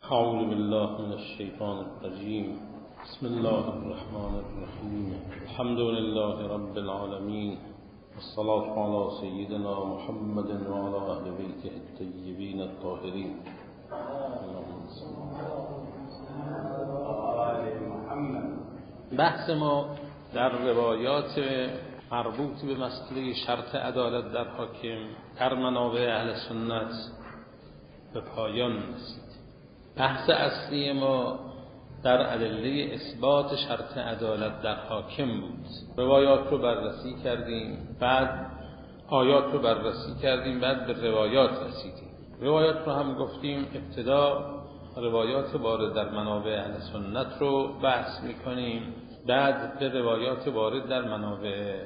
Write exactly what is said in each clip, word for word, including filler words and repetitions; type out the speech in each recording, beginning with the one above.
اعوذ بالله من الشیطان الرجیم. بسم الله الرحمن الرحیم. الحمد لله رب العالمین والصلاة علی سیدنا محمد و علی اهل بیته الطیبین الطاهرین. بحث ما در روایات مربوط به مسئله شرط عدالت در حاکم در منابع اهل سنت به پایان رسید. بحث اصلی ما در ادله اثبات شرط عدالت در حاکم بود. روایات رو بررسی کردیم، بعد آیات رو بررسی کردیم، بعد به روایات رسیدیم. روایات رو هم گفتیم ابتدا روایات وارد در منابع اهل سنت رو بحث میکنیم، بعد به روایات وارد در منابع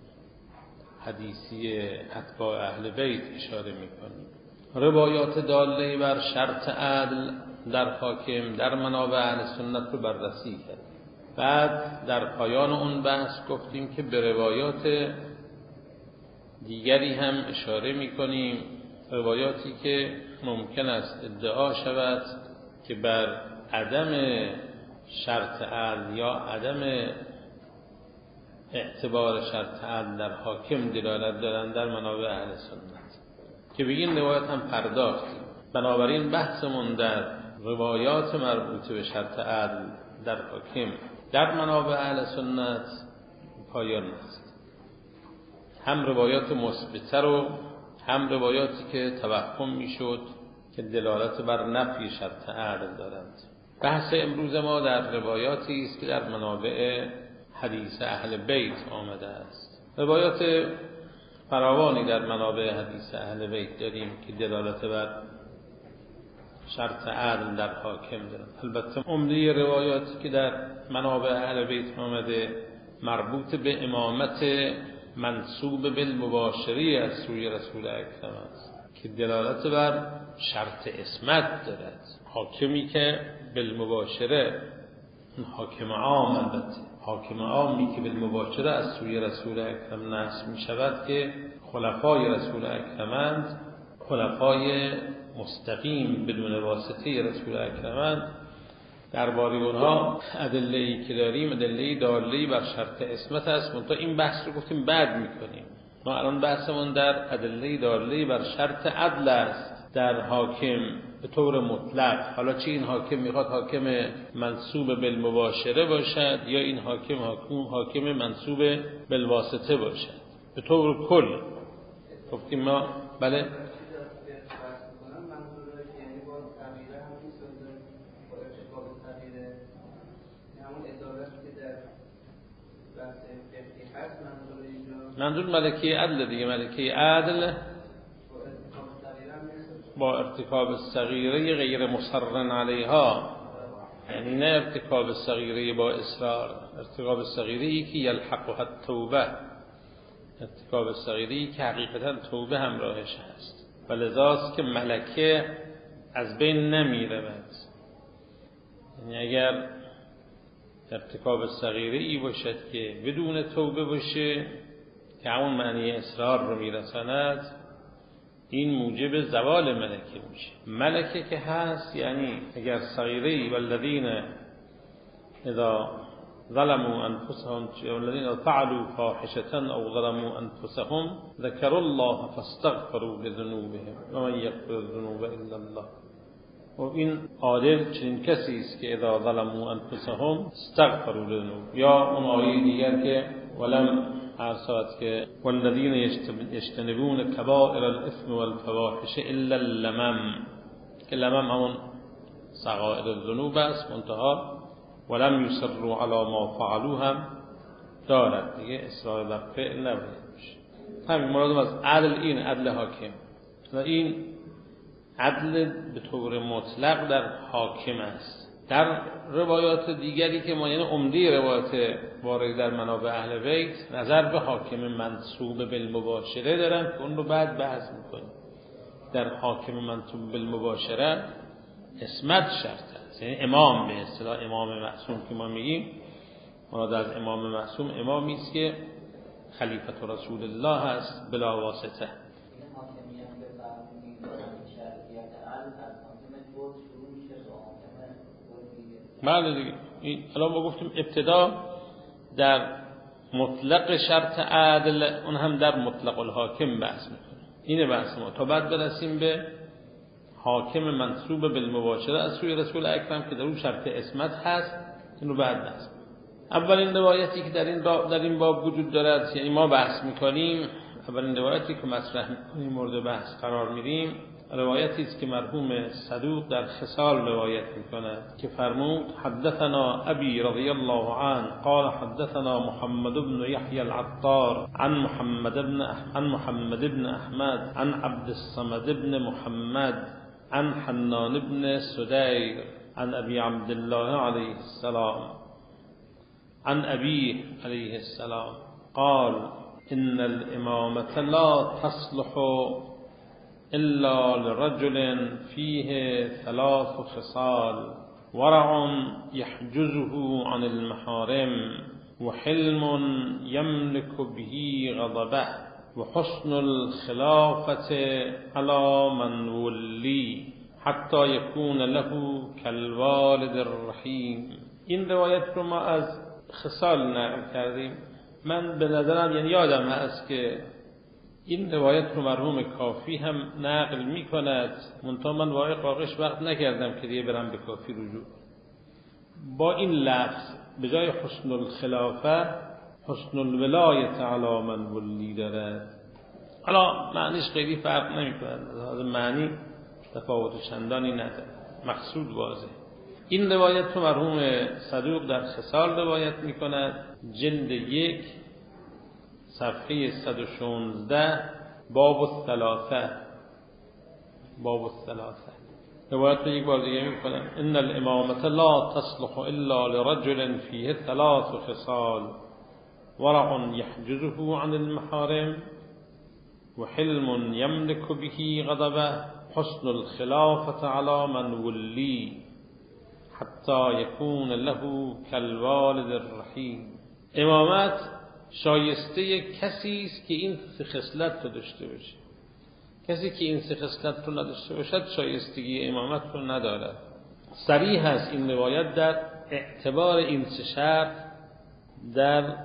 حدیثی اتباع اهل بیت اشاره میکنیم. روایات داله بر شرط عدل در حاکم در منابع اهل سنت رو بررسی کردیم. بعد در پایان اون بحث گفتیم که به روایات دیگری هم اشاره میکنیم، روایاتی که ممکن است ادعا شود که بر عدم شرط عدل یا عدم اعتبار شرط عدل در حاکم دلالت دارند در منابع اهل سنت، که به این روایت هم پرداختیم. بنابراین بحثمون در روایات مربوط به شرط عدل در حاکم در منابع اهل سنت پایان است. هم روایات مثبته رو، هم روایاتی که توهم میشد که دلالت بر نفی شرط عدل دارند. بحث امروز ما در روایاتی است که در منابع حدیث اهل بیت آمده است. روایات فراوانی در منابع حدیث اهل بیت داریم که دلالت بر شرط عدل در حاکم دارند. البته عمده روایاتی که در منابع اهل بیت آمده مربوط به امامت منسوب بالمباشری از سوی رسول اکرم است که دلالت بر شرط عصمت دارد. حاکمی که بالمباشره، حاکم عام، البته حاکم عامی که بالمباشره از سوی رسول اکرم نصب می شود که خلفای رسول اکرمند، خلفای مستقیم بدون واسطه رسول اکرمند، درباره اونها ادله‌ای که داریم ادله داله بر شرط عصمت است. منتها این بحث رو گفتیم بعد میکنیم. ما الان بحثمون در ادله داله بر شرط عدل است در حاکم به طور مطلق. حالا چه این حاکم میخواد حاکم منسوب بالمباشره باشد یا این حاکم حاکم حاکم منسوب بالواسطه باشد، به طور کل گفتیم ما بله منظور ملکه عدل دیگه. ملکه عدل با ارتکاب الصغیره غیر مصر علیها، یعنی نه ارتکاب الصغیره با اصرار، ارتکاب الصغیره که یلحقها التوبه، ارتکاب الصغیره که حقیقتا توبه همراهش هست. ولذاست که ملکه از بین نمی رود. یعنی اگر ارتکاب الصغیره ای باشد که بدون توبه باشه که همون معنی اصرار رو میرساند، این موجب زوال ملکه میشه. ملکه که هست یعنی اگر صغیره والذین اذا ظلموا انفسهم والذین فعلوا فاحشة او ظلموا انفسهم ذكروا الله فاستغفروا لذنوبهم ومن یغفر الذنوب الا الله. و این عادل چنین کسی است که اذا ظلموا انفسهم استغفروا لذنوب. یا اون آیه دیگر که ولم عرصات که والذین یجتنبون کبائر الاثم والفواحش الا اللمم، که لمم همون صغائر الذنوب است، منتها ولم یصروا علی ما فعلوا هم دارد دیگه، اصرار بر فعل نباید باشه. همین مرادم از عدل این عدل حاکم. و این عدل به طور مطلق در حاکم است. در روایات دیگری که ما یعنی عمده روایات وارد در منابع اهل بیت نظر به حاکم منسوب بالمباشره دارن که اون رو بعد بحث میکنیم. در حاکم منسوب بالمباشره عصمت شرط است، یعنی امام، به اصطلاح امام معصوم که ما میگیم، مراد از امام معصوم امامی است که خلیفت رسول الله هست بلا واسطه. بله دیگه. این الان ما گفتیم ابتدا در مطلق شرط عدل، اون هم در مطلق الحاکم بحث میکنه. اینه بحث ما تا بعد برسیم به حاکم منصوب بالمباشره از سوی رسول اکرم که در اون شرط اسمت هست. این رو بعد بحث. اولین روایتی که در این باب در این باب وجود دارد، یعنی ما بحث میکنیم، اولین روایتی که مطرح میکنیم مورد بحث قرار میدیم، روایتی است که مرحوم صدوق در خصال روایت میکند که فرمود حدثنا ابي رضی الله عنه قال حدثنا محمد بن يحيى العطار عن محمد بن عن محمد بن احمد عن عبد الصمد بن محمد عن حنان بن سدير عن ابي عبد الله عليه السلام عن ابيه عليه السلام قال ان الامامه لا تصلح إلا لرجل فيه ثلاث خصال ورع يحجزه عن المحارم وحلم يملك به غضبه وحسن الخلافة على من ولي حتى يكون له كالوالد الرحيم. این روایت رو ما از خصال نقل کردیم. من به نظرم یعنی یادم هست که این روایت رو مرحوم کافی هم نقل می کند، منتها من واقع قاقش وقت نکردم که دیگه برم به کافی رجوع. با این لفظ به جای حسن الخلافه حسن الولایت علی من ولی دارد. حالا معنیش خیلی فرق نمی کند، از معنی تفاوت چندانی نداره، مقصود واضح. این روایت رو مرحوم صدوق در خصال روایت می کند، جلد یک صفحه صد و شانزده باب الثلاثه باب الثلاثه روایت رو یک بار دیگه میکنم. ان الامامه لا تصلح الا لرجل فيه ثلاث خصال ورع يحجزه عن المحارم وحلم يملك به غضبه حسن الخلافه على من ولي حتى يكون له كالوالد الرحيم. امامت شایسته کسی است که این سه خصلت رو داشته باشه. کسی که این سه خصلت رو نداشته باشد شایستگی امامت رو ندارد. صریح است این روایت در اعتبار این سه شرط در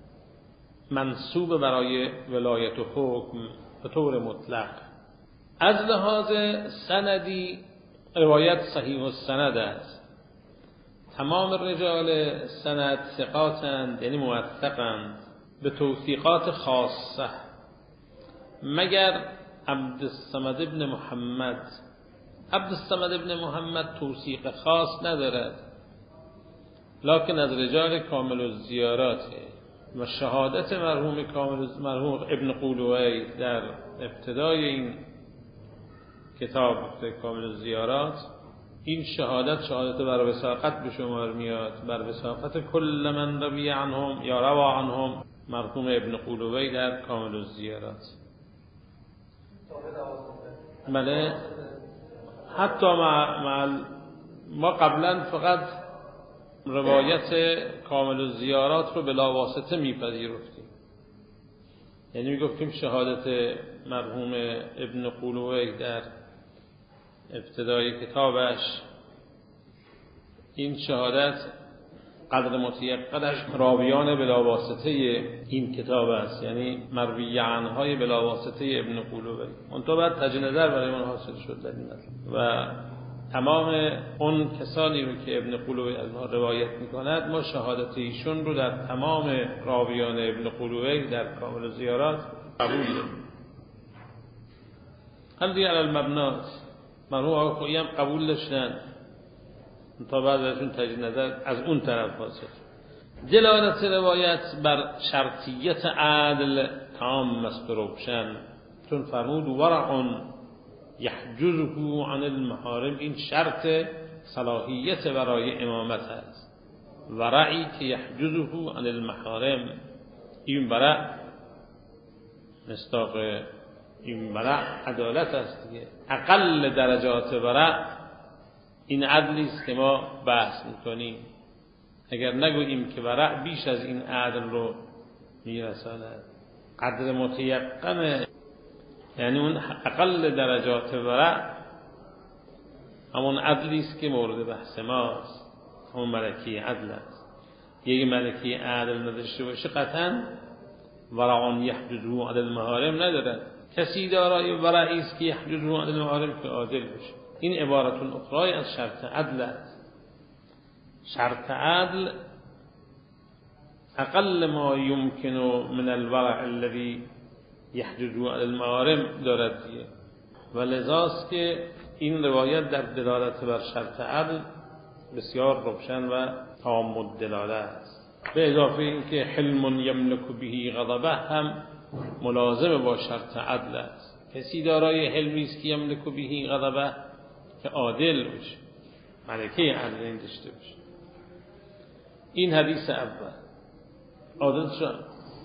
منصوب برای ولایت و حکم به طور مطلق. از لحاظ سندی روایت صحیح السند است. تمام رجال سند ثقاتند، یعنی موثقند به توثیقات خاصه، مگر عبدالصمد ابن محمد. عبدالصمد ابن محمد توثیق خاص ندارد، لکن از رجال کامل الزیارات و شهادت مرحوم کامل مرحوم ابن قولوی در ابتدای این کتاب کامل الزیارات، این شهادت شهادت بر وثاقت به شمار میاد، بر وثاقت کل من روی عنهم یا روا عنهم مرحوم ابن قولوی در کامل الزیارات. بله، حتی مع, مع ما قبلا فقط روایت کامل الزیارات رو بلا واسطه میپذیرفتیم، یعنی میگفتیم شهادت مرحوم ابن قولوی در ابتدای کتابش، این شهادت قدر متیقنش راویان بلا واسطه این کتاب است، یعنی مروی عنهای بلا واسطه ابن قولوی. اون تو بعد تجدید نظر برای من حاصل شد در این مطلب و تمام اون کسانی رو که ابن قولوی از ما روایت میکند، ما شهادت ایشون رو در تمام راویان ابن قولوی در کامل الزیارات قبول داریم. هم دیگر المبنات مرحوم آقا خویی هم قبول داشتن، تا بعد ازشون تجدید نظر از اون طرف حاصل. دلالت روایت بر شرطیت عدل تام است و روشن، چون فرمود ورع یحجزه عن المحارم، این شرط صلاحیت برای امامت است. ورعی که یحجزه عن المحارم، این ورع مصداق این ورع عدالت است دیگه. اقل درجات ورع این عدلی است که ما بحث میکنیم. اگر نگوییم که ورع بیش از این عدل رو میرساند، قدر متیقن، یعنی اون اقل درجات ورع همون عدلی است که مورد بحث ماست. اون ملکه عدل است. یک ملکه عدل نداشته باشه قطعاً ورعان یحجزو عدل المحارم نداره. کسی دارای ورعی است که یحجزو عدل المحارم که عادل باشه. این عبارتون اخرای از شرط عدل است. شرط عدل اقل ما يمكن من الورع الذي يحجزو عدل المحارم دارد دیگه. و لذاست که این روایت در دلالت بر شرط عدل بسیار روشن و تام الدلاله است. به اضافه اینکه حلم یملک به غضبه هم ملازم با شرط عدل است. کسی دارای حلمی است که یملک به غضبه که عادل باشه، ملکه عدل داشته باشه. این حدیث اول. عادل شد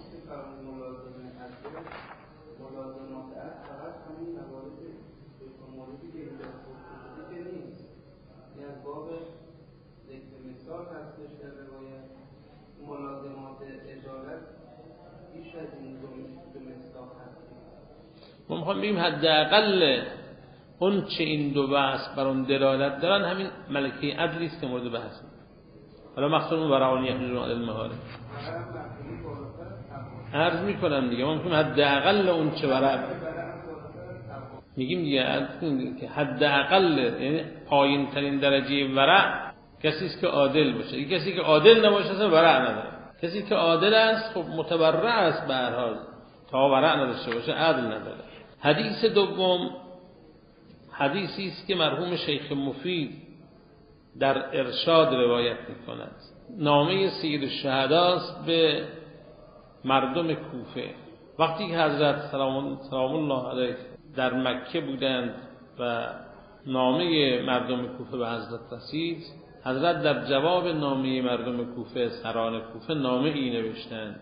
ما میخوام بگیم حداقل اون چه این دو بحث بر اون دلالت دارن همین ملکه عدلی است که مورد بحث. حالا مخصوصا اون ورعانی یحجزو عدل المحارم عرض میکنم دیگه. ما میگیم حداقل اون چه ورع میگیم دیگه که حداقل یعنی پایین ترین درجه ورع کسی است که عادل باشه. این کسی که عادل نباشه اصلا ورع نداره. کسی که عادل است خب متورع است به هر حال، تا ورع نداشته باشه عدل نداره. حدیث دوم حدیثی است که مرحوم شیخ مفید در ارشاد روایت می‌کند. نامه سید الشهدا است به مردم کوفه. وقتی که حضرت سلام الله علیه در مکه بودند و نامه مردم کوفه به حضرت رسید، حضرت در جواب نامه مردم کوفه، سران کوفه، نامه ای نوشتند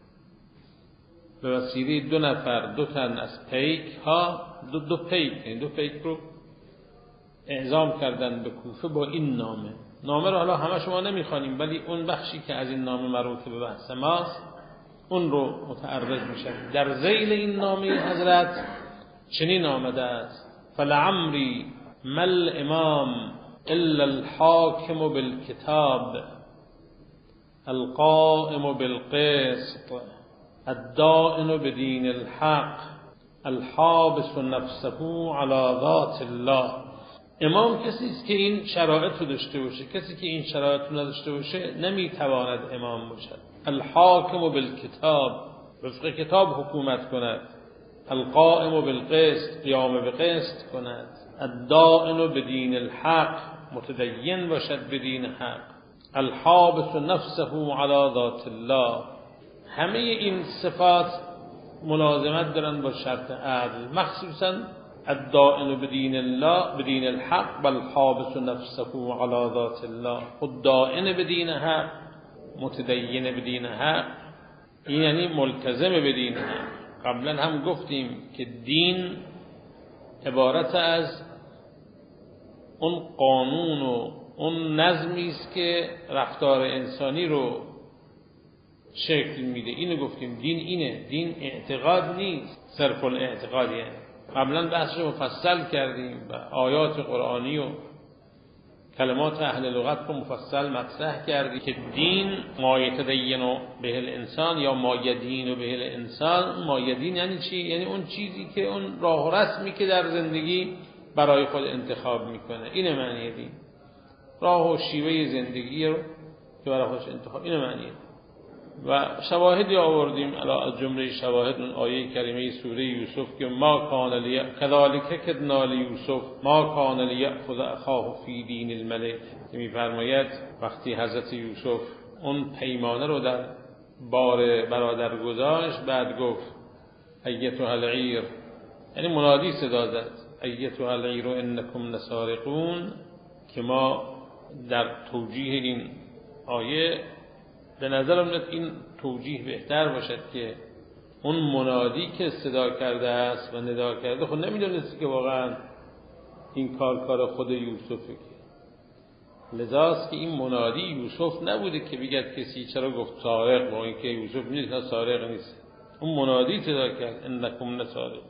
به وسیله دو نفر دو تن از پیک ها دو, دو پیک این دو پیک رو اعزام کردند به کوفه با این نامه. نامه رو حالا همه شما نمیخوانیم، ولی اون بخشی که از این نامه مربوط به بحث ماست اون رو متعرض میشه. در ذیل این نامه حضرت چنین آمده است: فلعمری مل امام الا الحاکم بالکتاب القائم بالقسط الدائن بدین الحق الحابس نفسه علی ذات الله. امام کسی است که این شرایط رو داشته باشه. کسی که این شرایط رو نداشته باشه نمیتواند امام باشد. الحاکم بالکتاب، وفق کتاب حکومت کند. القائم بالقسط، قیام به قسط کند. الدائن بدین الحق، متدین باشد بدین حق. الحابس نفسه علی ذات الله. همه این صفات ملازمت دارن با شرط عدل، مخصوصا الدائن بدین الله بدین الحق بل حابس نفسه علی ذات الله. خود دائن بدین حق، متدین بدین حق، این یعنی ملتزم بدین حق. قبلا هم گفتیم که دین عبارت از اون قانون و اون نظمی است که رفتار انسانی رو شکل میده. اینو گفتیم دین اینه. دین اعتقاد نیست، صرف الاعتقاد. یعنی قبلا بحثش مفصل کردیم و آیات قرآنی و کلمات اهل لغت رو مفصل مطرح کردیم که دین ما یتدین به الانسان یا ما یدین به الانسان. ما یدین یعنی چی؟ یعنی اون چیزی که اون راه و رسمی که در زندگی برای خود انتخاب میکنه. اینه معنی دین. راه و شیوه زندگی رو که برای خودش انتخاب، اینه معنی دین. و شواهدی آوردیم از جمله شواهد اون آیه کریمه سوره یوسف که ما کان لی کذالک کدنا لیوسف ما کان لیأخذ اخاه فی دین الملک، که می‌فرماید وقتی حضرت یوسف اون پیمانه رو در بار برادر گذاشت، بعد گفت ایتها العیر، یعنی منادی صدا زد ایتها العیر انکم لسارقون، که ما در توجیه این آیه به نظرم میاد این توجیه بهتر باشد که اون منادی که صدا کرده است و ندا کرده خود نمیدونستی که واقعا این کار کار خود یوسفه، که لذاست که این منادی یوسف نبوده که بگید کسی چرا گفت سارق، با اینکه یوسف میدونه سارق نیست. اون منادی صدا کرد انکم لسارقون.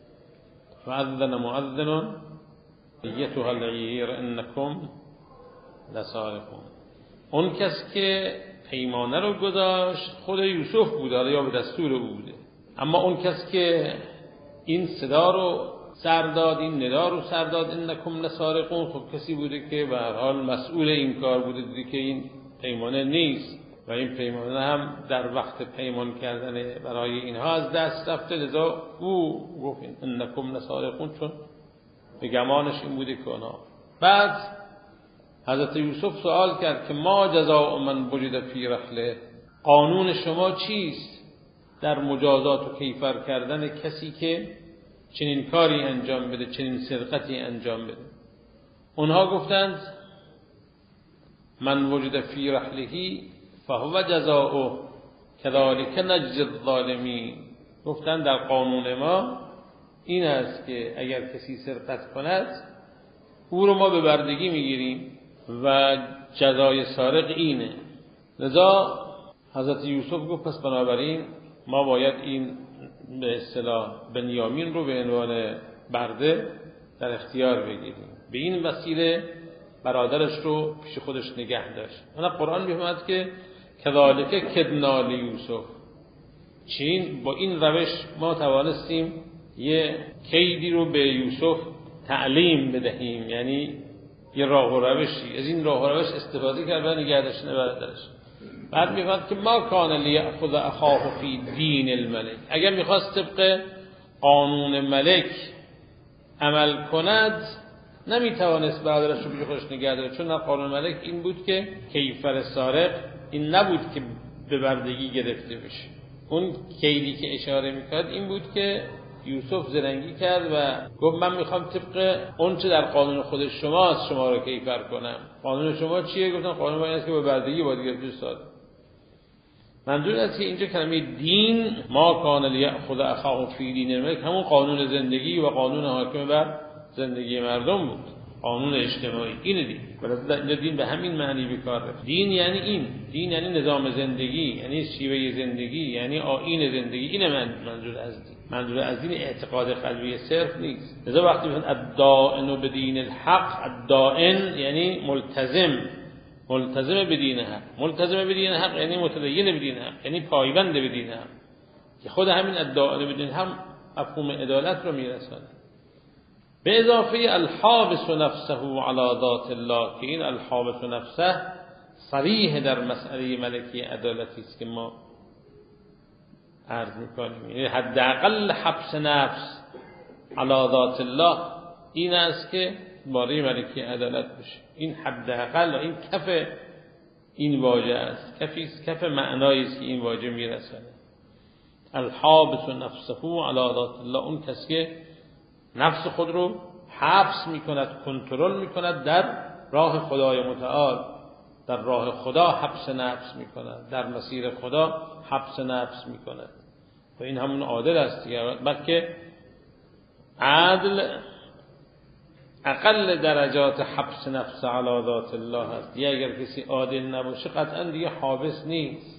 فاذن مؤذن ایتها العیر انکم لسارقون. اون کس که پیمانه رو گذاشت خود یوسف بود یا به دستور او بوده، اما اون کس که این صدا رو سر داد، این ندا رو سر داد انکم لسارقون، خب کسی بوده که به هر حال مسئول این کار بوده، دیدی که این پیمانه نیست و این پیمانه هم در وقت پیمان کردن برای اینها از دست رفته، لذا او گفت انکم لسارقون، چون به گمانش این بوده که اونا. بعد حضرت یوسف سوال کرد که ما جزاء من وجد فی رحله، قانون شما چیست در مجازات و کیفر کردن کسی که چنین کاری انجام بده، چنین سرقتی انجام بده؟ اونها گفتند من وجد فی رحلهی فهو جزاؤه کذالک نجزی الظالمین. گفتند در قانون ما این است که اگر کسی سرقت کند او رو ما به بردگی میگیریم و جزای سارق اینه. لذا حضرت یوسف گفت پس بنابراین ما باید این به اصطلاح بنیامین رو به عنوان برده در اختیار بگیریم. به این وسیله برادرش رو پیش خودش نگه داشت. انا قرآن میفهمد که کذالک کدنا لیوسف، چین با این روش ما توانستیم یه کیدی رو به یوسف تعلیم بدهیم، یعنی یه راه و روشی از این راه و روش استفاده کرد و نگه داشتن برادرش. بعد میفهمد که ما کان لیأخذ اخاه فی دین الملک، اگر میخواست طبق قانون ملک عمل کند نمیتوانست برادرش رو پیش خودش نگه داره، چون قانون ملک این بود که کیفر سارق این نبود که به بردگی گرفته بشه. اون کیدی که اشاره میکرد این بود که یوسف زرنگی کرد و گفت من میخوام طبق اون چه در قانون خود شماست شما رو کیفر کنم. قانون شما چیه؟ گفتن قانون ما این است که به بردگی باید گرفته سارق. منظور است که اینجا کلمه دین ما کان لیأخذ اخاه فی دین الملک همون قانون زندگی و قانون حاکم بر زندگی مردم بود، قانون اجتماعی. اینه دین. ولی دین به همین معنی به کار رفت. دین یعنی این، دین یعنی نظام زندگی، یعنی شیوه زندگی، یعنی آیین زندگی. اینه من منظور از دین. منظور از دین اعتقاد قلبی صرف نیست. لذا وقتی میگن الدائن بدین الحق، الدائن یعنی ملتزم، ملتزم به دین حق. ملتزم به دین حق یعنی متدین به دین حق، یعنی پایبند به دین حق، که خود همین الدائن بدین هم مفهوم عدالت رو میرسونه. به اضافه الحابس نفسه علی ذات الله، که این الحابس نفسه صریح در مسئله ملکی عدالتی است که ما عرض میکنیم. یعنی حداقل حبس نفس علی ذات الله این است که باره ملکی عدالت بشه. این حداقل و این کف این واژه است، کفی کف معنایی است که این واژه میرسونه. الحابس نفسه علی ذات الله، اون کسی که نفس خود رو حبس میکند، کنترل میکند در راه خدای متعال. در راه خدا حبس نفس میکند، در مسیر خدا حبس نفس میکند و این همون عادل است دیگه. بلکه عدل اقل درجات حبس نفس علی ذات الله است. دیگه اگر کسی عادل نباشه قطعا دیگه حابس نیست.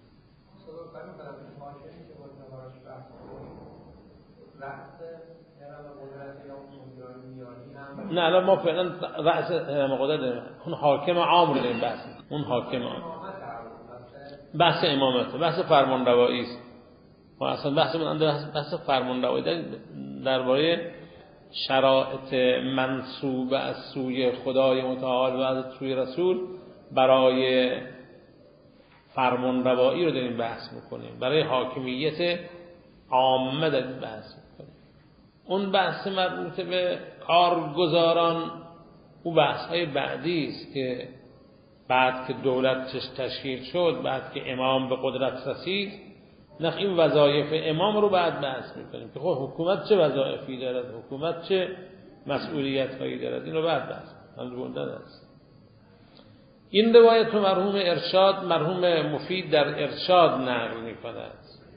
نه الان ما فعلا رأس قدرت داریم، اون حاکم عام رو داریم بحث، اون حاکم عام بحث امامت، بحث فرمانروایی است. ما اصلا بحث من بحث فرمانروایی داریم درباره شرایط منسوب از سوی خدای متعال و از سوی رسول برای فرمانروایی رو داریم بحث میکنیم، برای حاکمیت عامه داریم بحث میکنیم. اون بحث مربوط به کارگزاران او بحث های بعدی است که بعد که دولت تشکیل شد، بعد که امام به قدرت رسید، نخ این وظایف امام رو بعد بحث میکنیم که خب حکومت چه وظایفی دارد، حکومت چه مسئولیت هایی دارد، این رو بعد بحث میکنیم. است این روایت رو مرحوم ارشاد مرحوم مفید در ارشاد نقل میکند.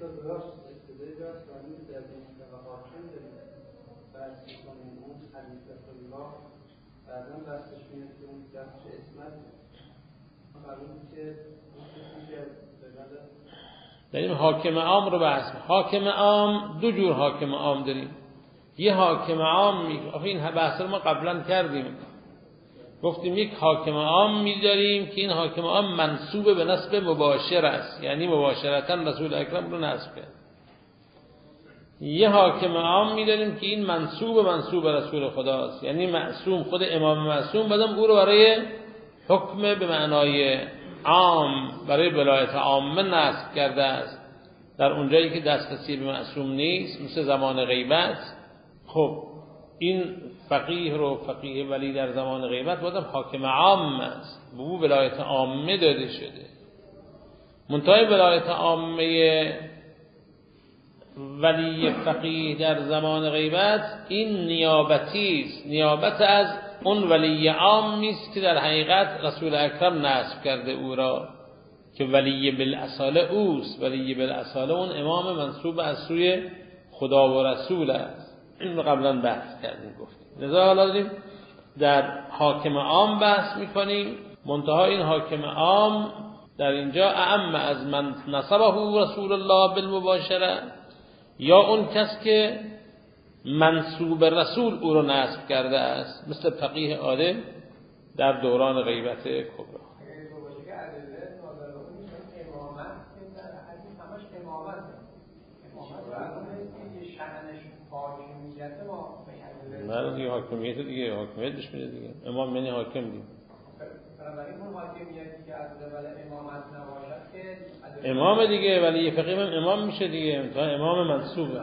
داریم حاکم عام رو بحث. حاکم عام دو جور حاکم عام داریم. یه حاکم عام می... این بحث رو ما قبلا کردیم. گفتیم یک حاکم عام می‌داریم که این حاکم عام منسوب به نسب مباشر است، یعنی مباشرتا رسول اکرم رو نسب کرد. یه حاکم عام می‌داریم که این منسوب منسوب رسول خداست، یعنی معصوم، خود امام معصوم بعدم او رو برای حکم به معنای عام، برای ولایت عامه نسب کرده است در اونجایی که دسترسی به معصوم نیست، مثل زمان غیبت. خب این فقیه رو فقیه ولی در زمان غیبت بودم حاکم عام است، به او ولایت عامه داده شده. منتهای ولایت عامه ولی فقیه در زمان غیبت این نیابتی است، نیابت از اون ولی عام نیست که در حقیقت رسول اکرم نصب کرده او را، که ولی بالاصاله اوست. ولی بالاصاله اون امام منصوب از سوی خدا و رسول است. این رو قبلا بحث کردیم گفتیم. لذا حالا داریم در حاکم عام بحث میکنیم. منتها این حاکم عام در اینجا اعم از من نصبه رسول الله بالمباشره، یا اون کس که منصوب رسول او رو نصب کرده است، مثل فقیه عادل در دوران غیبت کبرا. نه دیگه حاکمیت دیگه، حاکمیت بهش میده دیگه. امام یعنی حاکم دیگه. امام دیگه ولی فقیه هم امام میشه دیگه، تا امام منصوبه.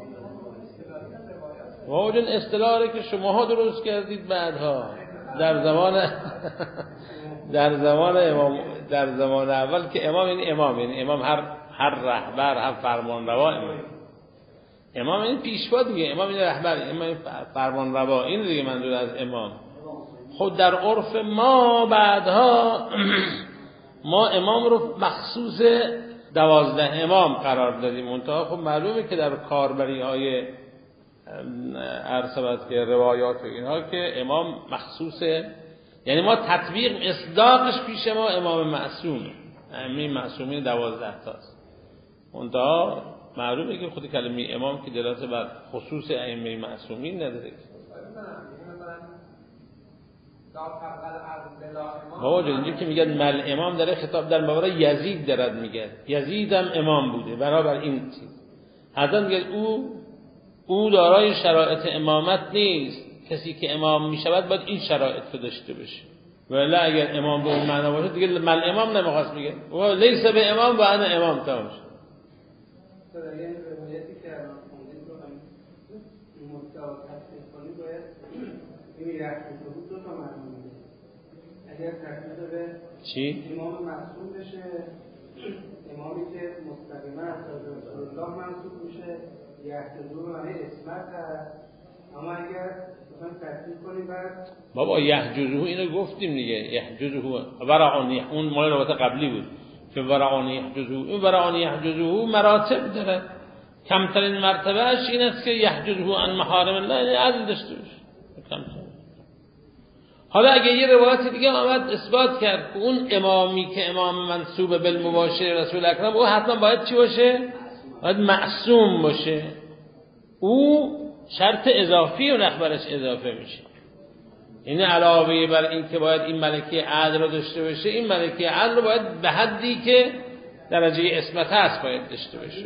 و اون اصطلاحی که شماها درست کردید بعدها در زمان در زمان امام، در زمان اول که امام یعنی امام، یعنی امام هر هر رهبر، هر فرمانروا امام. امام این پیشوا دیگه، امام این رهبر، امام فرمانروا، این دیگه منظور از امام. خود در عرف ما بعدها ما امام رو مخصوص دوازده امام قرار دادیم. منتها خب معلومه که در کاربری های عرصبت که روایات و اینها که امام مخصوصه، یعنی ما تطبیق اصداقش پیش ما امام معصومه، همین معصومین دوازده تاست. منتها معلومه که خود کلمه امام که دلالت بر خصوص ائمه معصومین نداره. بابا جان اینجا که میگن مل امام داره خطاب در مورد یزید دارد میگه، یزید هم امام بوده برابر این چیز. حضرت میگه او او دارای شرایط امامت نیست، کسی که امام میشود باید این شرایط رو داشته باشه، ولی اگر امام به اون معنا باشه دیگه مل امام نمیخواست میگه و لیس به امام و انا امام تمام شد. چی؟ امام معصوم بشه، امامی که مستقیما از رسول الله منصوب میشه، یحتضر معنی اسمت هست. اما اگر مثلا تفسیر کنیم بعد بابا یحجزه اینو گفتیم دیگه، یحجزه ورعانی، اون مال روایت قبلی بود که ورعانی یحجزه، این ورعانی یحجزه مراتب داره. کمترین مرتبه اش این است که یحجزه عن محارم الله، عدل داشته باشه. کمتر. حالا اگه یه روایت دیگه آمد اثبات کرد که اون امامی که امام منصوب بالمباشر رسول اکرم، او حتما باید چی باشه؟ باید معصوم باشه. او شرط اضافی و نخبرش اضافه میشه. این علاوه بر این که باید این ملکه عدل رو داشته باشه، این ملکه عدل رو باید به حدی که درجه اسمت هست باید داشته باشه.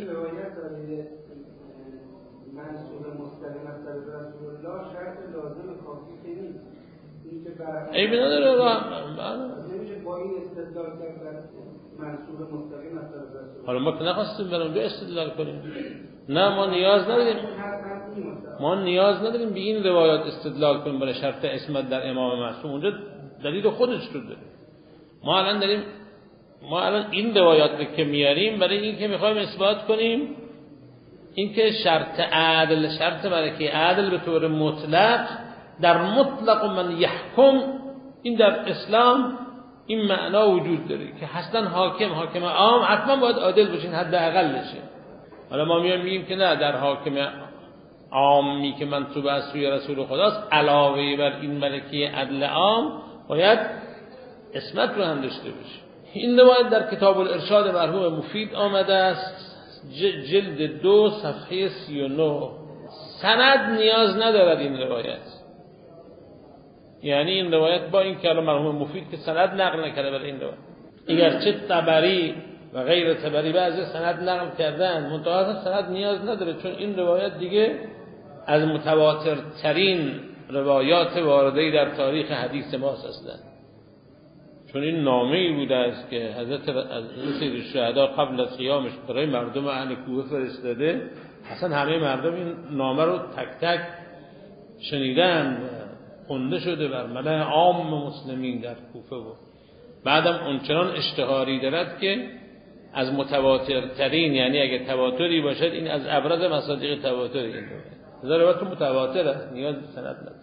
منصوب مستقیم از رسول الله شرط لازم کافی نیست. ای بنا داره را نمیشه با این استدلال کرد منصوب مستقیم از رسول. حالا ما که نخواستیم برام دو استدلال کنیم، نه ما نیاز نداریم، ما نیاز نداریم به این روایات استدلال کنیم برای شرط اسمت در امام معصوم. اونجا دلیل خودش رو داره. ما الان داریم ما الان این روایات که میاریم برای این که میخوایم اثبات کنیم اینکه شرط عدل، شرط ملکه عدل به طور مطلق در مطلق من یحکم، این در اسلام این معنا وجود داره که حسن حاکم حاکم عام حتما باید عادل باشه، حد اقلشه. حالا ما میایم میگیم که نه، در حاکم عامی که منصوب از سوی رسول خداست علاوه بر این ملکه عدل عام باید اسمت رو هم داشته باشه. این روایت در کتاب الارشاد مرحوم مفید آمده است، جلد دو صفحه سی و نه. سند نیاز ندارد این روایت. یعنی این روایت با این که الان مرحوم مفید که سند نقل نکرده برای این روایت، اگرچه طبری و غیر طبری بعضی سند نقل کردن، منتها سند نیاز نداره، چون این روایت دیگه از متواتر ترین روایات وارده در تاریخ حدیث ماست اصلا، چون این نامه‌ای بوده است که حضرت از سید الشهدا قبل از قیامش برای مردم اهل کوفه فرستاده. اصلا همه مردم این نامه رو تک تک شنیدن، خونده شده بر ملأ عام مسلمین در کوفه بود. بعدم اونچنان اشتهاری دارد که از متواتر ترین، یعنی اگه تواتری باشد این از ابرز مصادیق تواتر این رو روایت متواتر است، نیاز به سند نداره.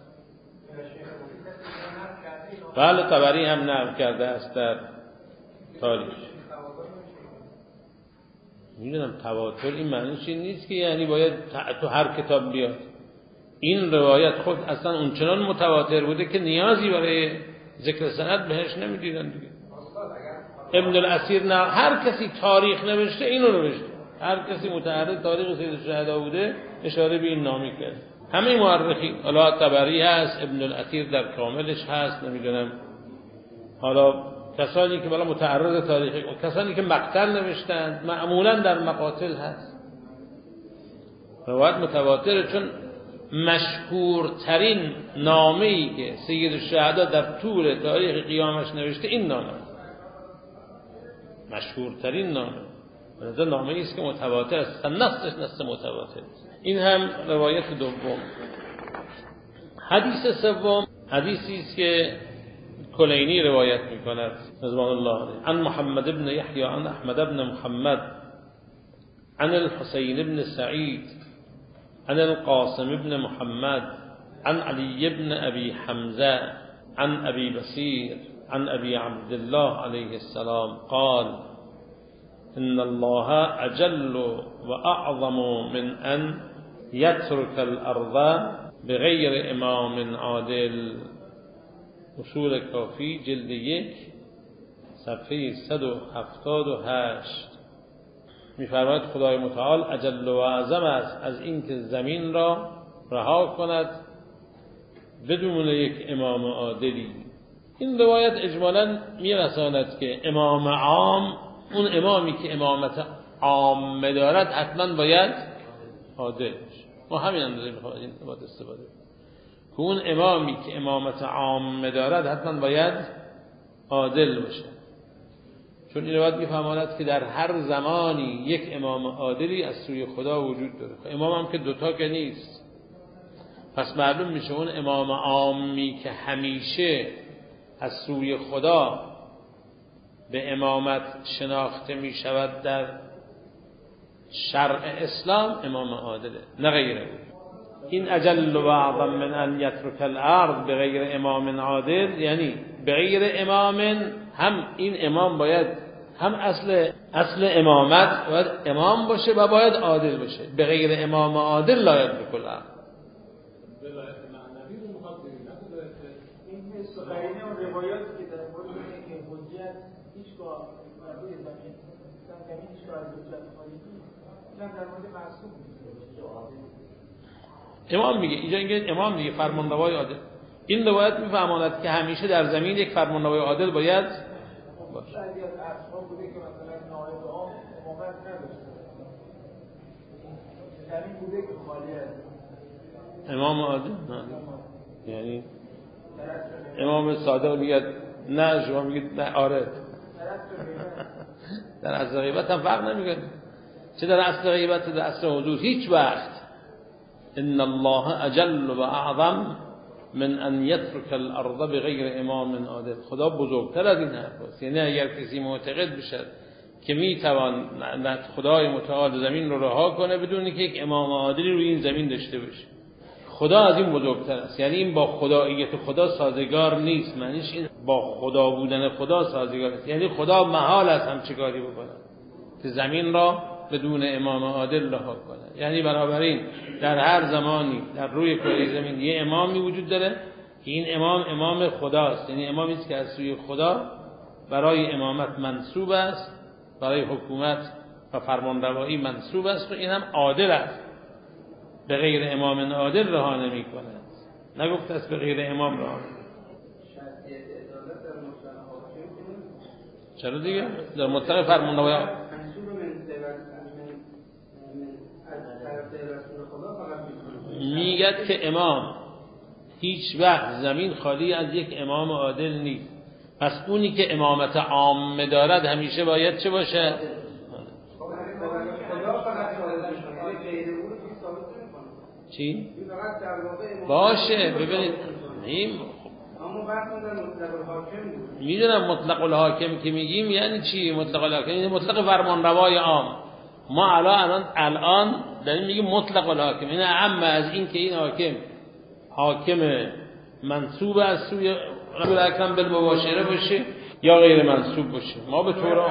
بله طبری هم نقل کرده است در تاریخ. میدونم تواتر این معنیش این نیست که یعنی باید تو هر کتاب بیاد. این روایت خود اصلا اونچنان متواتر بوده که نیازی برای ذکر سند بهش نمیدیدن دیگه. ابن الاثیر نه، هر کسی تاریخ نوشته اینو نوشته، هر کسی متعرض تاریخ سید الشهدا بوده اشاره به این نامی کرد. همه مورخین، حالا طبری هست، ابن الاثیر در کاملش هست، نمیدونم حالا کسانی که بالا متعرض تاریخ، کسانی که مقتل نوشتند معمولا در مقاتل هست. روایت متواتره، چون مشهورترین نامه‌ای که سید الشهدا در طول تاریخ قیامش نوشته این نامه، مشهورترین نامه، لذا نامه‌ای است که متواتر است، نصش نص متواتر. این هم روایت دوم. حدیث سوم حدیثی است که کلینی روایت می‌کند رضوان الله علیه، عن محمد بن یحیی عن احمد بن محمد عن الحسین بن سعید عن القاسم بن محمد عن علی بن ابي حمزه عن ابي بصير عن ابي عبد الله عليه السلام قال ان الله اجل واعظم من ان يترك الارض بغیر امام عادل. اصول کافی جلد یک صفحه صد و هفتاد و هشت می‌فرماید خدای متعال اجل و اعظم است از اینکه زمین را رها کند بدون یک امام عادلی. این روایت اجمالاً می‌رساند که امام عام، اون امامی که امامت عام دارد حتما باید عادل باشه. ما همین اندازه می‌خوایم این روایت استفاده کنیم که اون امامی که امامت عام دارد حتما باید عادل باشه، چون این روایت می‌فرماید که در هر زمانی یک امام عادلی از سوی خدا وجود داره. امام هم که دوتا که نیست، پس معلوم میشه اون امام عامی که همیشه از سوی خدا به امامت شناخته می شود در شرع اسلام امام عادله، نه غیره. این اجل و اعظم من ان یترک الارض بغیر امام عادل، یعنی بغیر امام، هم این امام باید هم اصل اصل امامت باید امام باشه و باید عادل باشه. بغیر امام عادل لا یدرک الارض. ولایت معنوی رو میخواد بگیره. این سخنرانی و روایاتی که در مورد اینکه حجت هیچگاه بر روی زمین زمین هیچگاه از حجت خارجی نیست، اینم در مورد معصوم امام میگه اینجا اینکه امام میگه فرمانروای عادل. این روایت میفهماند که همیشه در زمین یک فرمانروای عادل باید باشه. شاید از اصحاب بوده که مثلا نائب عام امامت نداشته، زمین بوده که خالی است امام عادل نه، یعنی امام صادق میگه نه، شما میگید نه آره. در اصل غیبت هم فرق نمیکنه، چه در اصل غیبت در اصل حضور. هیچ وقت ان الله اجل و اعظم من ان یترک الارض بغیر امام عادل. خدا بزرگتر از این حرف است. یعنی اگر کسی معتقد بشد که میتوان خدای متعال زمین رو رها کنه بدون که یک امام عادلی روی این زمین داشته باشه، خدا از این بزرگتر است. یعنی این با خداییت خدا سازگار نیست، معنیش این با خدا بودن خدا سازگار است. یعنی خدا محال است همچه کاری بکنه که زمین را بدون امام عادل رها کنه. یعنی بنابراین در هر زمانی در روی کره زمین یه امامی وجود داره که این امام امام خداست، یعنی امامی است که از سوی خدا برای امامت منصوب است، برای حکومت و فرمانروایی منصوب است و این هم عادل است، به غیر امام عادل رها نمی کند. نگفته است به غیر امام رها. چرا دیگه در مطلق فرمانروایی میگه که امام هیچ وقت زمین خالی از یک امام عادل نیست، پس اونی که امامت عامه دارد همیشه باید چه باشه؟ چی؟ باشه ببینید میدونم مطلق الحاکم که میگیم یعنی چی مطلق الحاکم؟ یعنی مطلق فرمانروای عام. ما الان الان داریم میگیم مطلق الحاکم، این عام از این که این حاکم حاکم منصوب از سوی رسول اکرم بالمباشره باشه یا غیر منصوب باشه. ما به طور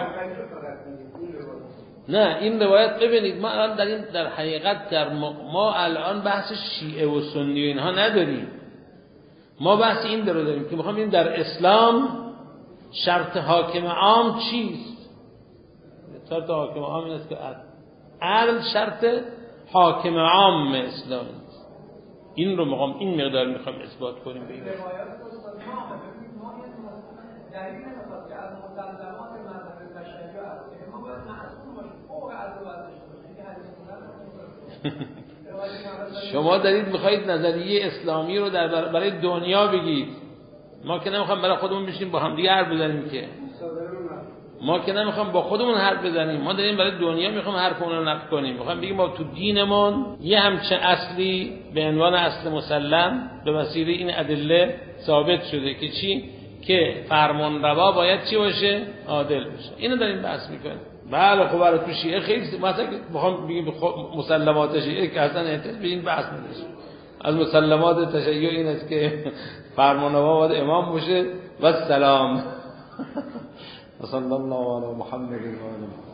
نه این روایت ببینید ما الان در این در حقیقت در ما الان بحث شیعه و سنی و اینها نداریم، ما بحث این رو داریم که میخوام این در اسلام شرط حاکم عام چیست. شرط حاکم عام این است که عدل شرط حاکم عام اسلام است. این رو میخوام این مقدار میخوام اثبات کنیم به این دلیل نمیخواد که از مسلمات مذهب تشیع است که ما باید معصوم باشیم فوق عرض و شما دارید میخواید نظریه اسلامی رو در برای دنیا بگید، ما که نمیخوام برای خودمون بشینیم با هم دیگه حرف بزنیم که ما که نمیخوام با خودمون حرف بزنیم، ما داریم برای دنیا میخوام حرفمون رو نقل کنیم. میخوام بگیم ما تو دینمون یه همچین اصلی به عنوان اصل مسلم به وسیله این ادله ثابت شده که چی؟ که فرمانروا باید چی باشه؟ عادل باشه. اینو داریم بحث میکنیم. بله خب برای تو شیعه خیلی مثلا بخوام بگیم مسلمات شیعه که اصلا احتیاج به این بحث نداره. از مسلمات تشیع این است که فرمانروا باید امام باشه و سلام. صلی الله علی محمد و آله